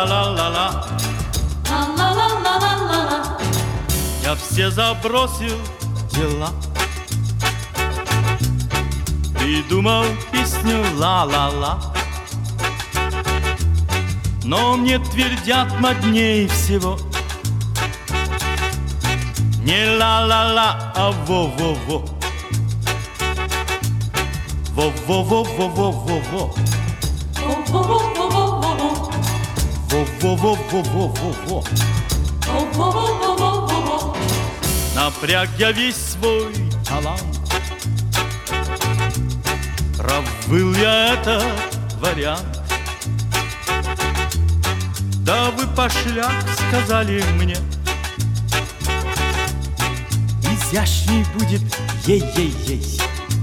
ла-ла-ла-ла-ла-ла. Ла-ла-ла-ла-ла-ла-ла. Я все забросил дела, придумал песню ла-ла-ла. Но мне твердят модней всего не ла-ла-ла, а во-во-во. Во-во-во-во-во-во-во. Во-во-во-во-во-во. Во-во-во-во-во-во-во. Во-во-во-во-во-во. Напряг я весь свой талант, провыл я этот вариант. Да вы пошляк, сказали мне, изящней будет ей-ей-ей.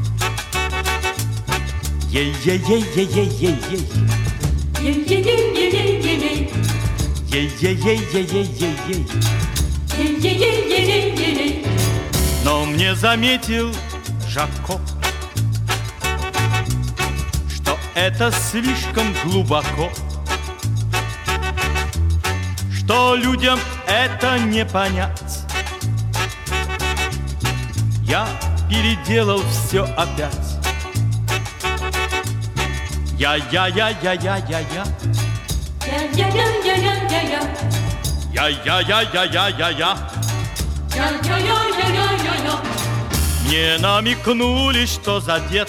Ей-ей-ей-ей-ей-ей-ей. Ей-ей-ей-ей-ей-ей. Ей-ей-ей-ей-ей-ей-ей. Ей-ей-ей-ей-ей-ей. Но мне заметил Жако, что это слишком глубоко, что людям это не понять. Я переделал все опять. Я-я-я-я-я-я-я. Я-я-я-я-я-я-я. Я-я-я-я-я-я-я. Я-я-я-я-я-я-я. Мне намекнули, что задет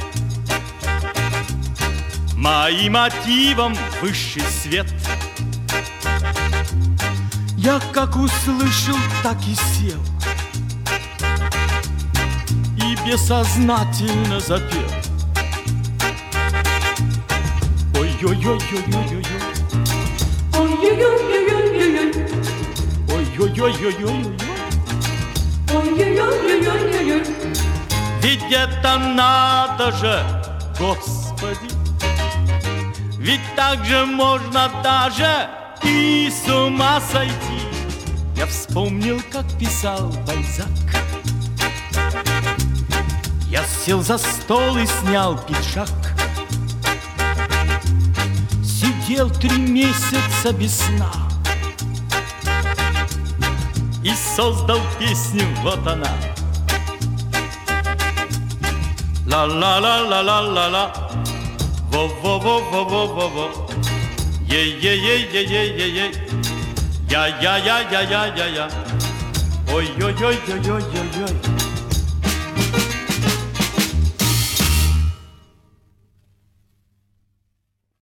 моим мотивом высший свет. Я как услышал, так и сел и бессознательно запел. Ой-ой-ой-ой-ой-ой-ой. Ой-ой-ой-ой-ой-ой-ой. Ой-ой-ой-ой-ой-ой. Ой-ой-ой-ой-ой-ой-ой. Ведь это надо же, Господи, ведь так же можно даже и с ума сойти. Я вспомнил, как писал Бальзак. Я сел за стол и снял пиджак. Сидел 3 месяца без сна и создал песню, вот она. Ла-ла-ла-ла-ла-ла-ла. Во-во-во-во-во-во-во. Ей-ей-ей-ей-ей-ей-ей. Я-я-я-я-я-я-я. Ой-ой-ой-ой-ой-ой-ой.